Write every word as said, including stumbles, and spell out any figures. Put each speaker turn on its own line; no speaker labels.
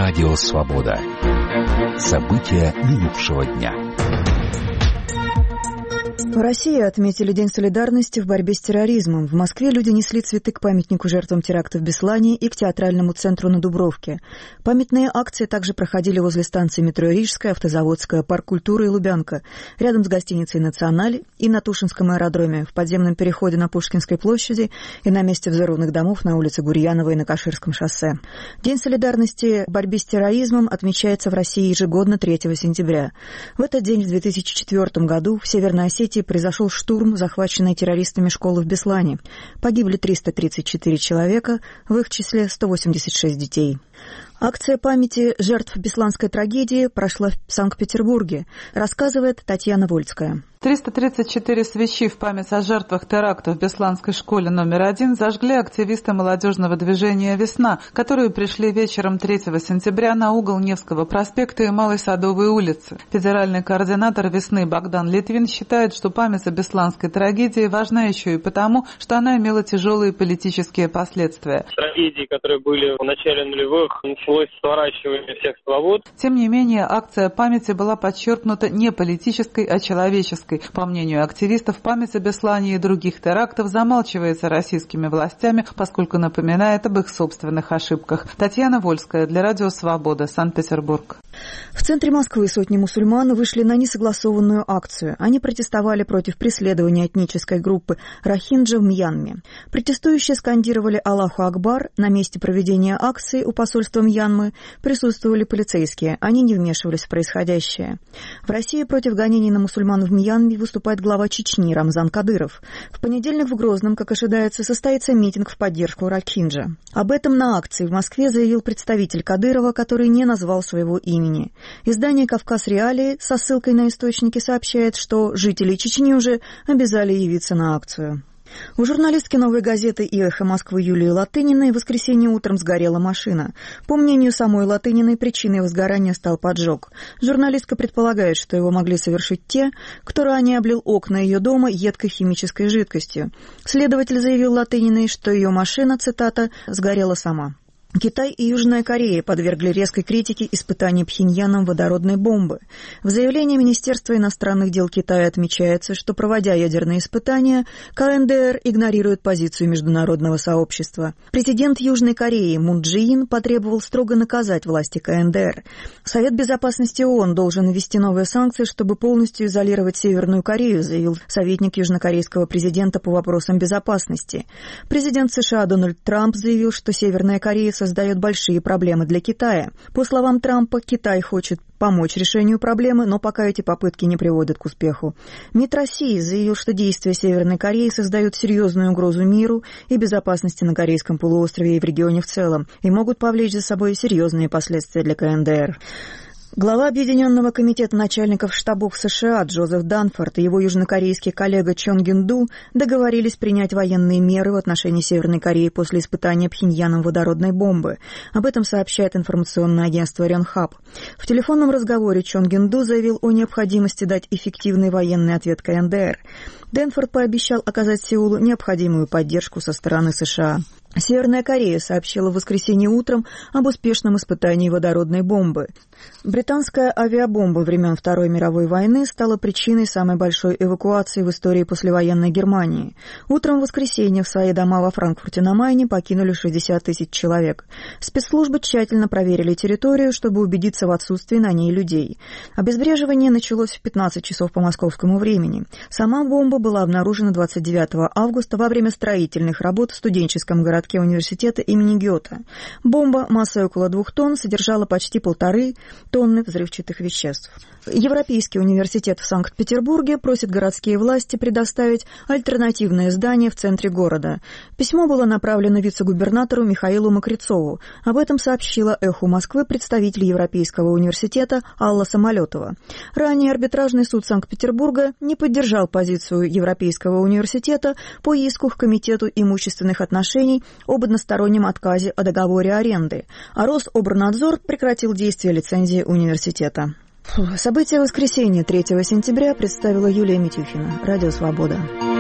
Радио Свобода. События минувшего дня.
В России отметили День солидарности в борьбе с терроризмом. В Москве люди несли цветы к памятнику жертвам терактов в Беслане и к театральному центру на Дубровке. Памятные акции также проходили возле станции метро Рижская, Автозаводская, Парк культуры и Лубянка, рядом с гостиницей «Националь» и на Тушинском аэродроме, в подземном переходе на Пушкинской площади и на месте взорванных домов на улице Гурьянова и на Каширском шоссе. День солидарности в борьбе с терроризмом отмечается в России ежегодно третьего сентября. В этот день в две тысячи четвёртом году в Северной Осетии произошел штурм, захваченной террористами школы в Беслане. Погибли триста тридцать четыре человека, в их числе сто восемьдесят шесть детей. Акция памяти жертв бесланской трагедии прошла в Санкт-Петербурге, рассказывает Татьяна Вольская.
триста тридцать четыре свечи в память о жертвах терактов в Бесланской школе номер один зажгли активисты молодежного движения «Весна», которые пришли вечером третьего сентября на угол Невского проспекта и Малой Садовой улицы. Федеральный координатор «Весны» Богдан Литвин считает, что память о бесланской трагедии важна еще и потому, что она имела тяжелые политические последствия.
Трагедии, которые были в начале нулевых, началось сворачивание всех свобод.
Тем не менее, акция памяти была подчеркнута не политической, а человеческой. По мнению активистов, память о Беслане и других терактов замалчивается российскими властями, поскольку напоминает об их собственных ошибках. Татьяна Вольская для Радио Свобода, Санкт-Петербург.
В центре Москвы сотни мусульман вышли на несогласованную акцию. Они протестовали против преследования этнической группы рохинджа в Мьянме. Протестующие скандировали «Аллаху Акбар». На месте проведения акции у посольства Мьянмы присутствовали полицейские. Они не вмешивались в происходящее. В России против гонений на мусульман в Мьянме выступает глава Чечни Рамзан Кадыров. В понедельник в Грозном, как ожидается, состоится митинг в поддержку рохинджа. Об этом на акции в Москве заявил представитель Кадырова, который не назвал своего имени. Издание «Кавказ Реалии» со ссылкой на источники сообщает, что жители Чечни уже обязали явиться на акцию. У журналистки «Новой газеты» и «Эхо Москвы» Юлии Латыниной в воскресенье утром сгорела машина. По мнению самой Латыниной, причиной возгорания стал поджог. Журналистка предполагает, что его могли совершить те, кто ранее облил окна ее дома едкой химической жидкостью. Следователь заявил Латыниной, что ее машина, цитата, «сгорела сама». Китай и Южная Корея подвергли резкой критике испытаний Пхеньяном водородной бомбы. В заявлении Министерства иностранных дел Китая отмечается, что, проводя ядерные испытания, КНДР игнорирует позицию международного сообщества. Президент Южной Кореи Мун Чжэ Ин потребовал строго наказать власти КНДР. Совет Безопасности ООН должен ввести новые санкции, чтобы полностью изолировать Северную Корею, заявил советник южнокорейского президента по вопросам безопасности. Президент США Дональд Трамп заявил, что Северная Корея создает большие проблемы для Китая. По словам Трампа, Китай хочет помочь решению проблемы, но пока эти попытки не приводят к успеху. МИД России заявил, что действия Северной Кореи создают серьезную угрозу миру и безопасности на Корейском полуострове и в регионе в целом и могут повлечь за собой серьезные последствия для КНДР. Глава Объединенного комитета начальников штабов США Джозеф Данфорд и его южнокорейский коллега Чон Ген Ду договорились принять военные меры в отношении Северной Кореи после испытания Пхеньяном водородной бомбы. Об этом сообщает информационное агентство Рёнхап. В телефонном разговоре Чон Ген Ду заявил о необходимости дать эффективный военный ответ КНДР. Данфорд пообещал оказать Сеулу необходимую поддержку со стороны США. Северная Корея сообщила в воскресенье утром об успешном испытании водородной бомбы. Британская авиабомба времен Второй мировой войны стала причиной самой большой эвакуации в истории послевоенной Германии. Утром в воскресенье в свои дома во Франкфурте на Майне покинули шестьдесят тысяч человек. Спецслужбы тщательно проверили территорию, чтобы убедиться в отсутствии на ней людей. Обезвреживание началось в пятнадцать часов по московскому времени. Сама бомба была обнаружена двадцать девятого августа во время строительных работ в студенческом городке университета имени Гёте. Бомба массой около двух тонн содержала почти полторы тонны взрывчатых веществ. Европейский университет в Санкт-Петербурге просит городские власти предоставить альтернативное здание в центре города. Письмо было направлено вице-губернатору Михаилу Мокрицову. Об этом сообщила «Эху Москвы» представитель Европейского университета Алла Самолетова. Ранее арбитражный суд Санкт-Петербурга не поддержал позицию Европейского университета по иску к Комитету имущественных отношений об одностороннем отказе о договоре аренды, а Рособорнадзор прекратил действие лицензии университета. События воскресенья третьего сентября представила Юлия Митюхина. Радио «Свобода».